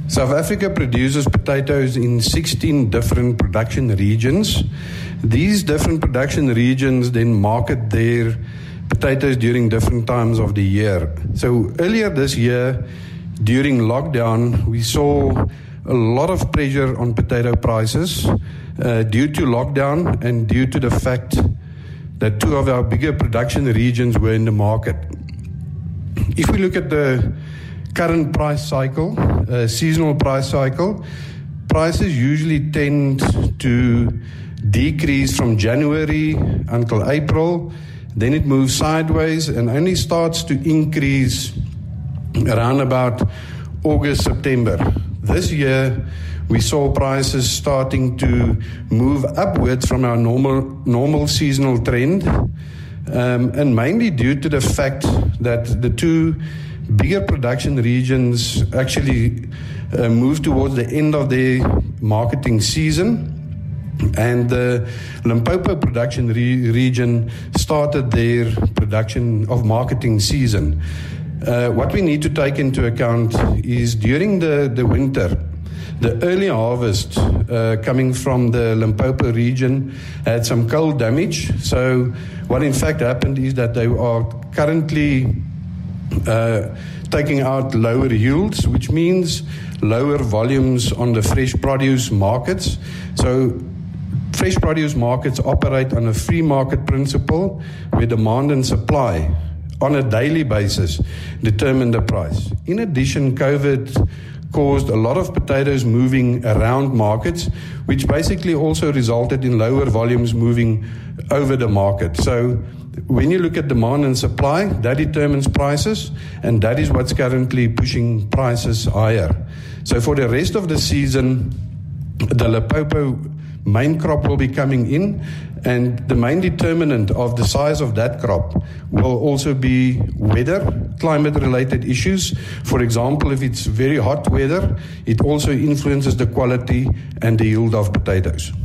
South Africa produces potatoes in 16 different production regions. These different production regions then market their potatoes during different times of the year. So earlier this year, during lockdown, we saw a lot of pressure on potato prices due to lockdown and due to the fact that two of our bigger production regions were in the market. If we look at the current price cycle, seasonal price cycle, prices usually tend to decrease from January until April, then it moves sideways and only starts to increase around about August, September. This year, we saw prices starting to move upwards from our normal seasonal trend, and mainly due to the fact that the two bigger production regions actually moved towards the end of their marketing season, and the Limpopo production region started their production of marketing season. What we need to take into account is during the winter, the early harvest coming from the Limpopo region had some cold damage. So what in fact happened is that they are currently taking out lower yields, which means lower volumes on the fresh produce markets. So fresh produce markets operate on a free market principle where demand and supply on a daily basis determine the price. In addition, COVID caused a lot of potatoes moving around markets, which basically also resulted in lower volumes moving over the market. So when you look at demand and supply, that determines prices, and that is what's currently pushing prices higher. So for the rest of the season, the Limpopo main crop will be coming in, and the main determinant of the size of that crop will also be weather, climate-related issues. For example, if it's very hot weather, it also influences the quality and the yield of potatoes.